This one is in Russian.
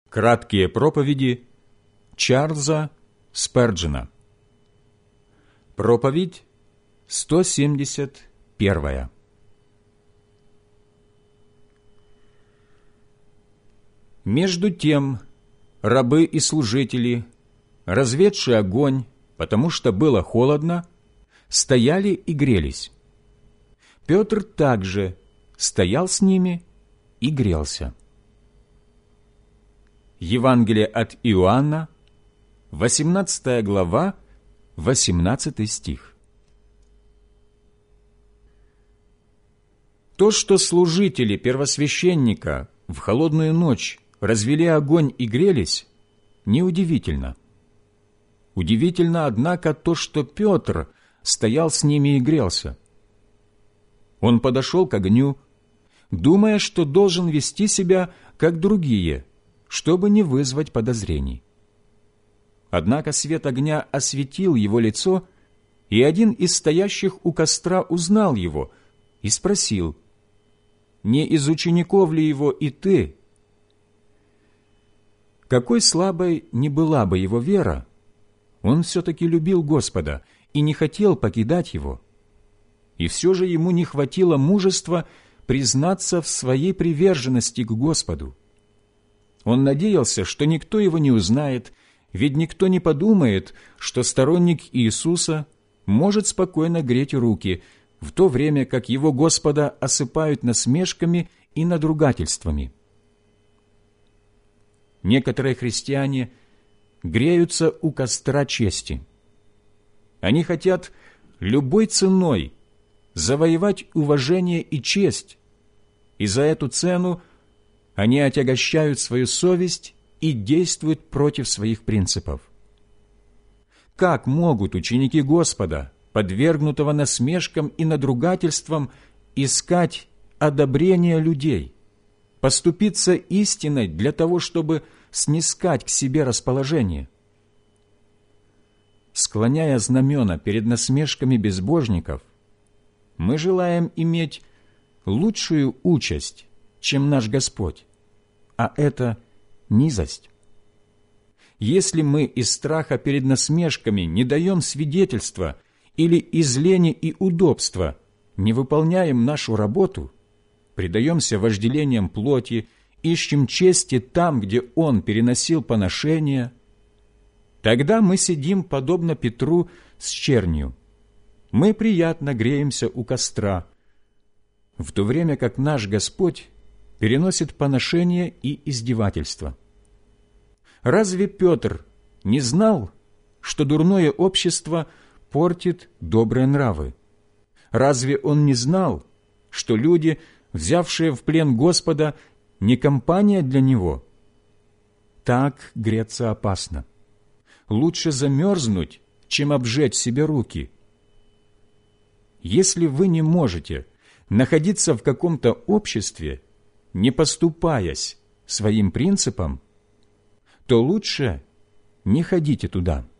Краткие проповеди Чарльза Сперджена. Проповедь 171. Между тем рабы и служители, разведшие огонь, потому что было холодно, стояли и грелись. Петр также стоял с ними и грелся. Евангелие от Иоанна, 18 глава, 18 стих. То, что служители первосвященника в холодную ночь развели огонь и грелись, неудивительно. Удивительно, однако, то, что Петр стоял с ними и грелся. Он подошел к огню, думая, что должен вести себя, как другие, чтобы не вызвать подозрений. Однако свет огня осветил его лицо, и один из стоящих у костра узнал его и спросил: «Не из учеников ли его и ты?» Какой слабой ни была бы его вера, он все-таки любил Господа и не хотел покидать Его. И все же ему не хватило мужества признаться в своей приверженности к Господу. Он надеялся, что никто его не узнает, ведь никто не подумает, что сторонник Иисуса может спокойно греть руки, в то время как его Господа осыпают насмешками и надругательствами. Некоторые христиане греются у костра чести. Они хотят любой ценой завоевать уважение и честь, и за эту цену они отягощают свою совесть и действуют против своих принципов. Как могут ученики Господа, подвергнутого насмешкам и надругательствам, искать одобрение людей, поступиться истиной для того, чтобы снискать к себе расположение? Склоняя знамена перед насмешками безбожников, мы желаем иметь лучшую участь, чем наш Господь, а это низость. Если мы из страха перед насмешками не даем свидетельства или из лени и удобства не выполняем нашу работу, предаемся вожделениям плоти, ищем чести там, где Он переносил поношения, тогда мы сидим, подобно Петру, с чернью. Мы приятно греемся у костра, в то время как наш Господь переносит поношения и издевательства. Разве Петр не знал, что дурное общество портит добрые нравы? Разве он не знал, что люди, взявшие в плен Господа, не компания для Него? Так греться опасно. Лучше замерзнуть, чем обжечь себе руки. Если вы не можете находиться в каком-то обществе, не поступаясь своим принципам, то лучше не ходите туда.